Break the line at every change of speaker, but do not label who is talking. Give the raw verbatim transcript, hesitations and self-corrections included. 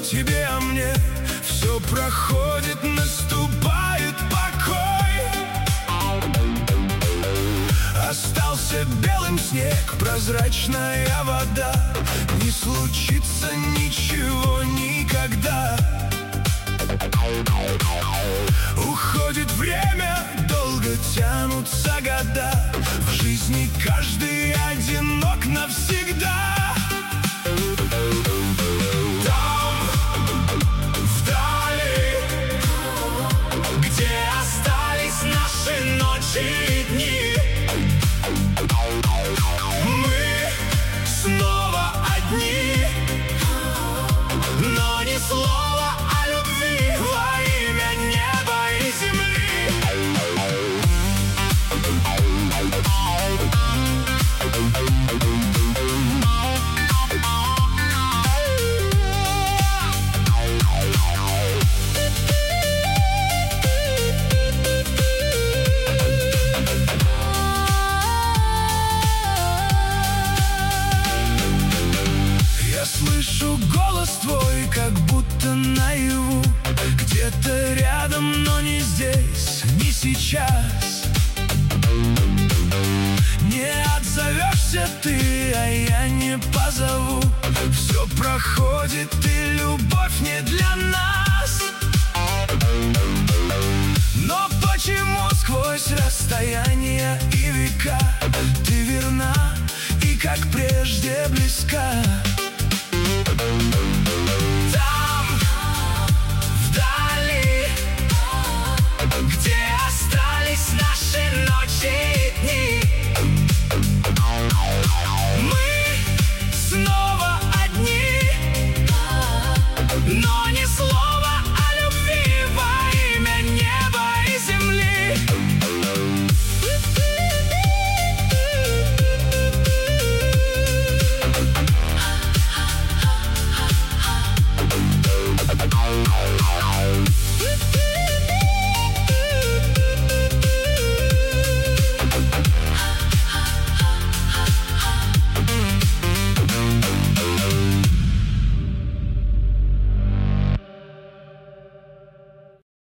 тебе, а мне все проходит, наступает покой. Остался белым снег, прозрачная вода. Не случится ничего никогда. Уходит время, долго тянутся года. В жизни каждый одинок навсегда. Там, вдали, где остались наши ночи и дни, мы снова одни, но ни слова о любви во имя неба и земли. Я слышу голос твой, как будто наяву, где-то рядом, но не здесь, не сейчас. Не отзовешься ты, а я не позову. Все проходит, и любовь не для нас. Но почему сквозь расстояния и века ты верна и как прежде близка? Там, вдали, где остались наши ночи и дни, мы снова одни, но ни слова о любви во имя неба и земли. Oh,